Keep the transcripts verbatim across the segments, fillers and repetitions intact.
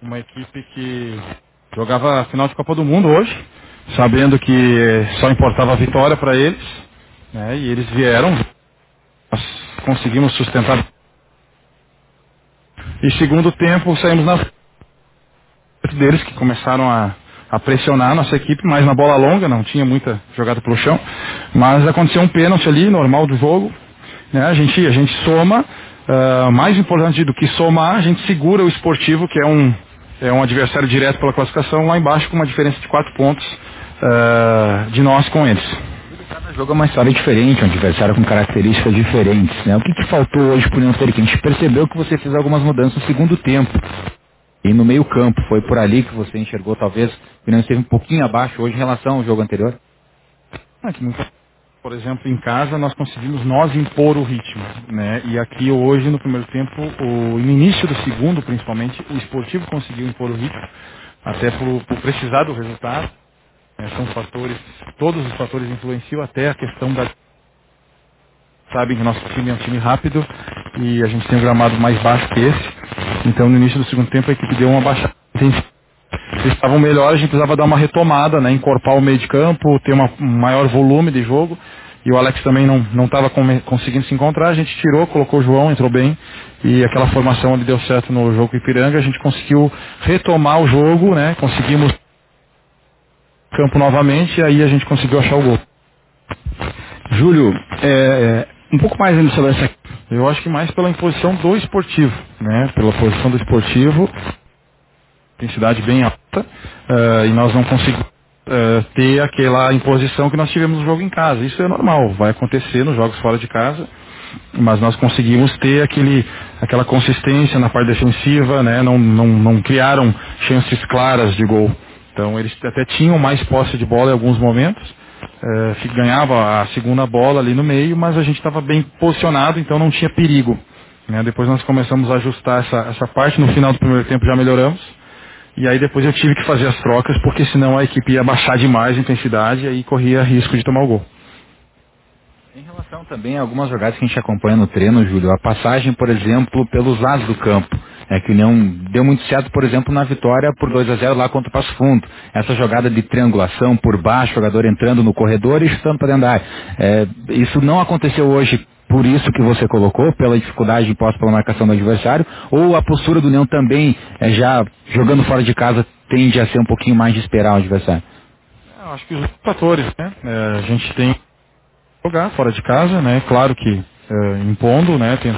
uma equipe que jogava a final de Copa do Mundo hoje, sabendo que só importava a vitória para eles, né? E eles vieram, nós conseguimos sustentar. E segundo tempo saímos na frente deles, que começaram a, a pressionar a nossa equipe, mais na bola longa, não tinha muita jogada pelo chão, mas aconteceu um pênalti ali, normal do jogo, né? A gente, a gente soma, ah, mais importante do que somar, a gente segura o Esportivo, que é um, é um adversário direto pela classificação, lá embaixo com uma diferença de quatro pontos ah, de nós com eles. Cada jogo é uma história diferente, um adversário com características diferentes, né? O que, que faltou hoje para o União Feliz? A gente percebeu que você fez algumas mudanças no segundo tempo. E no meio campo, foi por ali que você enxergou, talvez, o União esteve um pouquinho abaixo hoje em relação ao jogo anterior? Aqui, no- por exemplo, em casa nós conseguimos nós impor o ritmo, né? E aqui hoje, no primeiro tempo, o, no início do segundo, principalmente, o Esportivo conseguiu impor o ritmo, até por, por precisar do resultado, né? São fatores, todos os fatores influenciam, até a questão da... Sabem que o nosso time é um time rápido e a gente tem um gramado mais baixo que esse. Então, no início do segundo tempo, a equipe deu uma baixada. Eles estavam melhores, a gente precisava dar uma retomada, né? Encorpar o meio de campo, ter uma- um maior volume de jogo. E o Alex também não não estava conseguindo se encontrar. A gente tirou, colocou o João, entrou bem. E aquela formação ali deu certo no jogo com o Ipiranga. A gente conseguiu retomar o jogo, né? Conseguimos campo novamente e aí a gente conseguiu achar o gol. Júlio, é, é, um pouco mais ainda sobre essa... Eu acho que mais pela imposição do esportivo, né? Pela posição do esportivo, intensidade bem alta, eh, e nós não conseguimos eh, ter aquela imposição que nós tivemos no jogo em casa. Isso é normal, vai acontecer nos jogos fora de casa, mas nós conseguimos ter aquele, aquela consistência na parte defensiva, né? Não, não, não criaram chances claras de gol. Então eles até tinham mais posse de bola em alguns momentos, eh, fi- ganhava a segunda bola ali no meio, mas a gente estava bem posicionado, então não tinha perigo, né? Depois nós começamos a ajustar essa, essa parte, no final do primeiro tempo já melhoramos, e aí depois eu tive que fazer as trocas, porque senão a equipe ia baixar demais a intensidade e aí corria risco de tomar o gol. Em relação também a algumas jogadas que a gente acompanha no treino, Júlio, a passagem, por exemplo, pelos lados do campo, é que não deu muito certo, por exemplo, na vitória por dois a zero lá contra o Passo Fundo. Essa jogada de triangulação por baixo, jogador entrando no corredor e chutando para dentro da área. É, isso não aconteceu hoje por isso que você colocou, pela dificuldade imposta pela marcação do adversário, ou a postura do União também, é, já jogando fora de casa, tende a ser um pouquinho mais de esperar o adversário? Eu acho que os fatores, né? É, a gente tem que jogar fora de casa, né? Claro que é, impondo, né? Tem,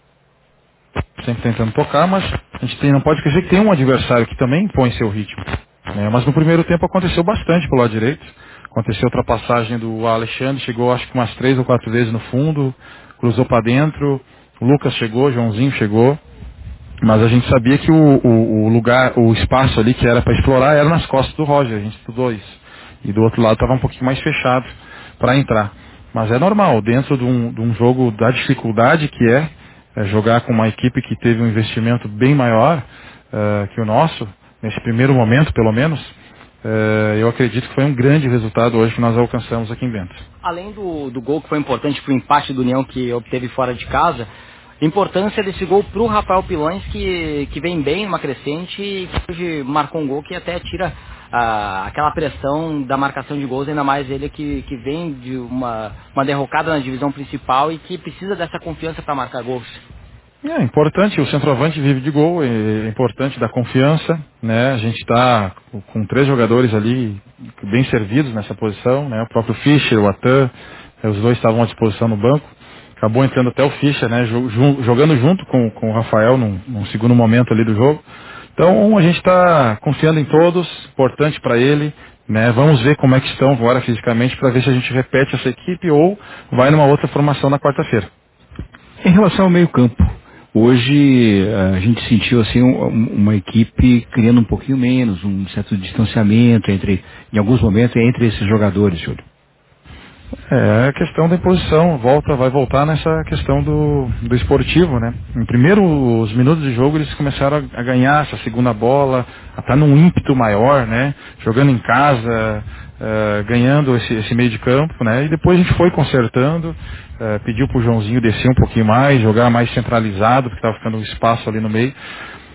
sempre tentando tocar, mas a gente tem, não pode esquecer que tem um adversário que também impõe seu ritmo, né? Mas no primeiro tempo aconteceu bastante pelo lado direito. Aconteceu a ultrapassagem do Alexandre, chegou acho que umas três ou quatro vezes no fundo, cruzou para dentro, o Lucas chegou, o Joãozinho chegou. Mas a gente sabia que o, o- o lugar, o espaço ali que era para explorar era nas costas do Roger, a gente estudou isso. E do outro lado estava um pouquinho mais fechado para entrar. Mas é normal, dentro de um, de um jogo da dificuldade que é, é jogar com uma equipe que teve um investimento bem maior eh, que o nosso, nesse primeiro momento pelo menos, eh, eu acredito que foi um grande resultado hoje que nós alcançamos aqui em Bento. Além do, do gol que foi importante para o empate do União que obteve fora de casa, a importância desse gol para o Rafael Pilões, que, que vem bem numa crescente e que hoje marcou um gol que até tira ah, aquela pressão da marcação de gols, ainda mais ele que, que vem de uma, uma derrocada na divisão principal e que precisa dessa confiança para marcar gols. É importante, o centroavante vive de gol, é importante dar confiança, né? A gente está com três jogadores ali bem servidos nessa posição, né? O próprio Fischer, o Atan, eh, os dois estavam à disposição no banco. Acabou entrando até o Fischer, né? Jo- ju- Jogando junto com, com o Rafael num, num segundo momento ali do jogo. Então a gente está confiando em todos, importante para ele, né? Vamos ver como é que estão agora fisicamente para ver se a gente repete essa equipe ou vai numa outra formação na quarta-feira. Em relação ao meio-campo, hoje a gente sentiu assim um- um- uma equipe criando um pouquinho menos, um certo distanciamento entre, em alguns momentos, entre esses jogadores, Júlio. É a questão da imposição, volta, vai voltar nessa questão do, do esportivo, né? Em primeiros minutos de jogo eles começaram a, a ganhar essa segunda bola, a estar num ímpeto maior, né? Jogando em casa, eh, ganhando esse, esse meio de campo, né? E depois a gente foi consertando, eh, pediu pro Joãozinho descer um pouquinho mais, jogar mais centralizado, porque estava ficando um espaço ali no meio.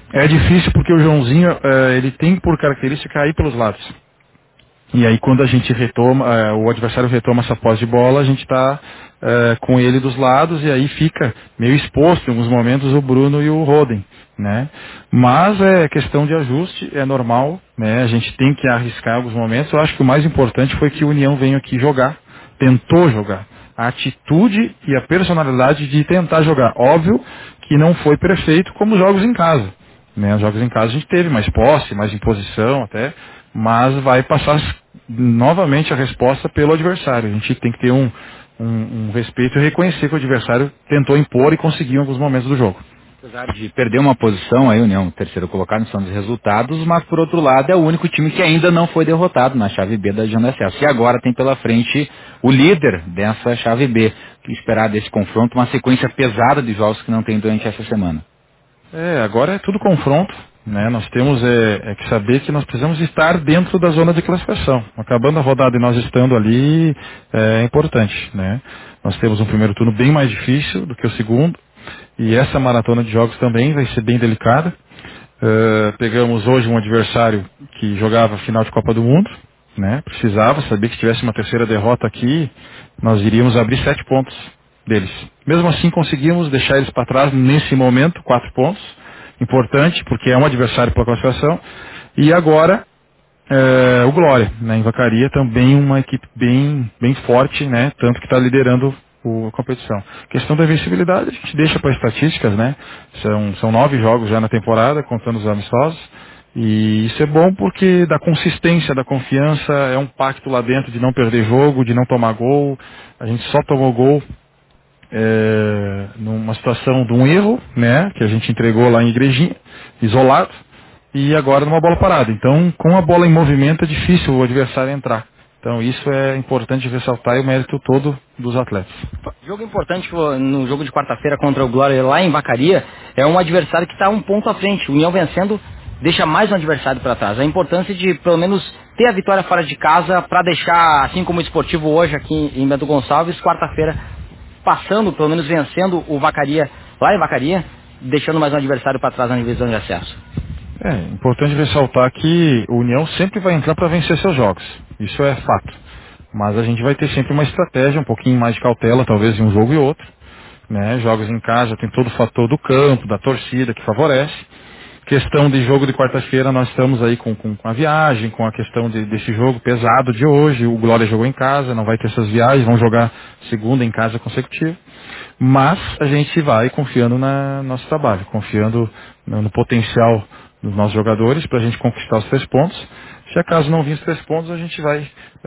É difícil porque o Joãozinho, eh, ele tem por característica cair pelos lados. E aí quando a gente retoma, eh, o adversário retoma essa posse de bola, a gente está com ele dos lados e aí fica meio exposto em alguns momentos o Bruno e o Roden, né? Mas é questão de ajuste, é normal, né? A gente tem que arriscar em alguns momentos. Eu acho que o mais importante foi que o União veio aqui jogar, tentou jogar. A atitude e a personalidade de tentar jogar. Óbvio que não foi perfeito como os jogos em casa. Né? Os jogos em casa a gente teve mais posse, mais imposição até, mas vai passar novamente a resposta pelo adversário. A gente tem que ter um, um, um respeito e reconhecer que o adversário tentou impor e conseguiu em alguns momentos do jogo. Apesar de perder uma posição, aí, União, terceiro colocado, são dos resultados, mas por outro lado é o único time que ainda não foi derrotado na chave B da Divisão de Acesso. E agora tem pela frente o líder dessa chave B. Que esperar desse confronto uma sequência pesada de jogos que não tem durante essa semana. É, agora é tudo confronto, né? Nós temos é, é que saber que nós precisamos estar dentro da zona de classificação. Acabando a rodada e nós estando ali é importante, né? Nós temos um primeiro turno bem mais difícil do que o segundo e essa maratona de jogos também vai ser bem delicada. Uh, pegamos hoje um adversário que jogava a final de Copa do Mundo, né? Precisava saber que se tivesse uma terceira derrota aqui, nós iríamos abrir sete pontos deles. Mesmo assim conseguimos deixar eles para trás nesse momento, quatro pontos. Importante, porque é um adversário pela classificação. E agora é, o Glória, né, em Vacaria, também uma equipe bem, bem forte, né, tanto que está liderando o- a competição. Questão da invencibilidade, a gente deixa para estatísticas, né, são, são nove jogos já na temporada, contando os amistosos, e isso é bom porque dá consistência, dá confiança, é um pacto lá dentro de não perder jogo, de não tomar gol, a gente só tomou gol é, numa situação de um erro, né, que a gente entregou lá em Igrejinha, isolado, e agora numa bola parada. Então, com a bola em movimento é difícil o adversário entrar. Então, isso é importante ressaltar e o mérito todo dos atletas. Jogo importante no jogo de quarta-feira contra o Glória lá em Vacaria é um adversário que está um ponto à frente. O União vencendo deixa mais um adversário para trás. A importância de pelo menos ter a vitória fora de casa para deixar, assim como o Esportivo hoje aqui em Bento Gonçalves, quarta-feira passando, pelo menos vencendo o Vacaria lá em Vacaria, deixando mais um adversário para trás na divisão de acesso. É importante ressaltar que o União sempre vai entrar para vencer seus jogos. Isso é fato. Mas a gente vai ter sempre uma estratégia, um pouquinho mais de cautela, talvez em um jogo e outro. Né? Jogos em casa tem todo o fator do campo, da torcida que favorece. Questão de jogo de quarta-feira, nós estamos aí com, com, com a viagem, com a questão de, desse jogo pesado de hoje. O Glória jogou em casa, não vai ter essas viagens, vão jogar segunda em casa consecutiva. Mas a gente vai confiando no nosso trabalho, confiando no, no potencial dos nossos jogadores para a gente conquistar os três pontos. Se acaso não vir os três pontos, a gente vai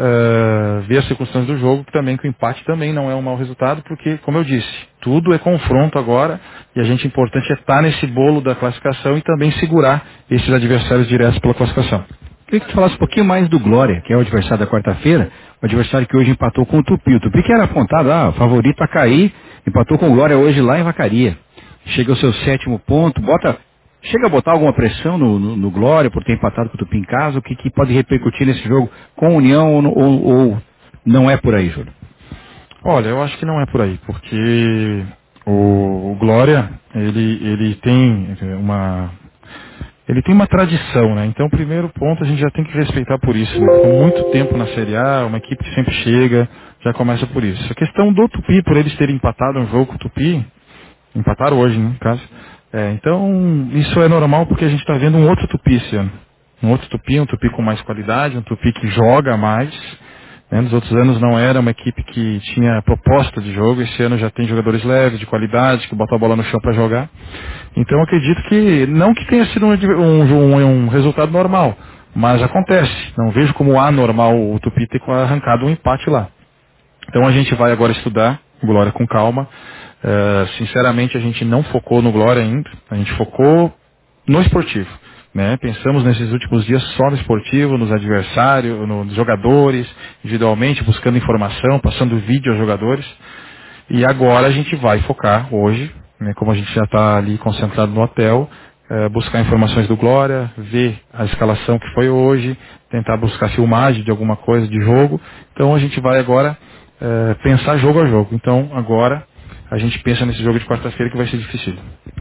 uh, ver as circunstâncias do jogo, que também que o empate também não é um mau resultado, porque, como eu disse, tudo é confronto agora, e a gente importante é estar nesse bolo da classificação e também segurar esses adversários diretos pela classificação. Queria que tu falasse um pouquinho mais do Glória, que é o adversário da quarta-feira, o adversário que hoje empatou com o Tupi. O Tupi que era apontado, ah, favorito a cair, empatou com o Glória hoje lá em Vacaria. Chega ao seu sétimo ponto, bota, chega a botar alguma pressão no, no, no Glória por ter empatado com o Tupi em casa, o que, que pode repercutir nesse jogo com a União ou, ou, ou não é por aí, Júlio? Olha, eu acho que não é por aí, porque o, o Glória, ele, ele tem uma ele tem uma tradição, né? Então, o primeiro ponto a gente já tem que respeitar por isso, né? Com muito tempo na Série A, uma equipe que sempre chega, já começa por isso. A questão do Tupi, por eles terem empatado um jogo com o Tupi, empataram hoje, né, no caso. É, então, isso é normal porque a gente está vendo um outro Tupi esse ano. Um outro Tupi, um Tupi com mais qualidade, um Tupi que joga mais. Né? Nos outros anos não era uma equipe que tinha proposta de jogo. Esse ano já tem jogadores leves, de qualidade, que botam a bola no chão para jogar. Então, eu acredito que, não que tenha sido um, um, um, um resultado normal, mas acontece. Não vejo como anormal o Tupi ter arrancado um empate lá. Então a gente vai agora estudar o Glória com calma. Uh, sinceramente, a gente não focou no Glória ainda. A gente focou no esportivo. Né? Pensamos nesses últimos dias só no esportivo, nos adversários, nos jogadores, individualmente, buscando informação, passando vídeo aos jogadores. E agora a gente vai focar hoje, né, como a gente já está ali concentrado no hotel, eh, buscar informações do Glória, ver a escalação que foi hoje, tentar buscar filmagem de alguma coisa de jogo. Então a gente vai agora eh, pensar jogo a jogo. Então agora a gente pensa nesse jogo de quarta-feira que vai ser difícil.